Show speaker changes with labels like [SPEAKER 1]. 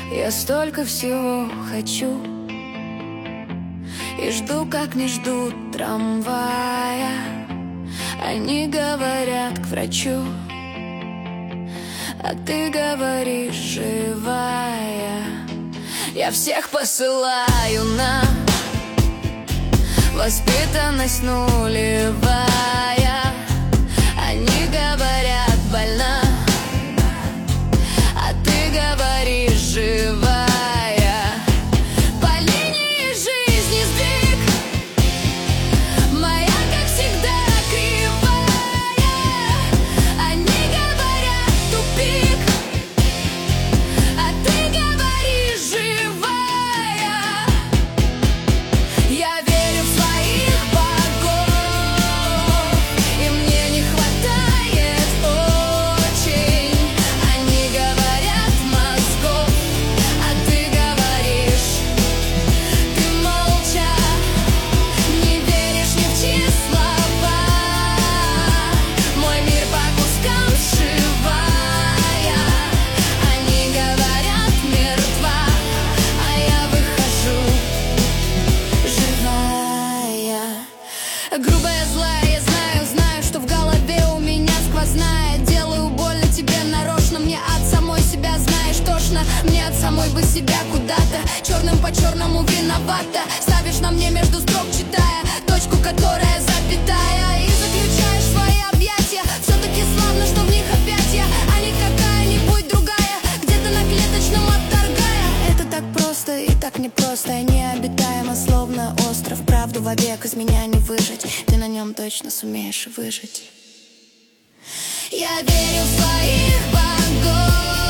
[SPEAKER 1] Я столько всего хочу и жду, как не ждут трамвая. Они говорят к врачу, а ты говоришь живая. Я всех посылаю на воспитанность нулевая. Они говорят больна, а ты говоришь живая. По линии жизни сдвиг, моя, как всегда, кривая. Они говорят тупик, а ты говоришь живая. Я верю в своих богов, и мне не хватает очень. Они говорят мозгов, а ты говоришь, ты молча не веришь ни в чьи слова. Мой мир по кускам сшивая. Они говорят мертва, а я выхожу живая. Грубая, злая, я знаю, что в голове у меня сквозная. Делаю больно тебе нарочно, мне от самой себя, знаешь, тошно. Мне от самой бы себя куда-то черным по черному виновата. Ставишь на мне между строк, читая точку, которая запятая, и заключаешь свои объятия. Все-таки славно, что в них опять я, а не какая-нибудь другая, где-то на клеточном отторгая. Это так просто и так непросто, необитаемо, словно остров. Правду вовек из меня не выжить, ты на нем точно сумеешь выжить. Я верю в своих богов,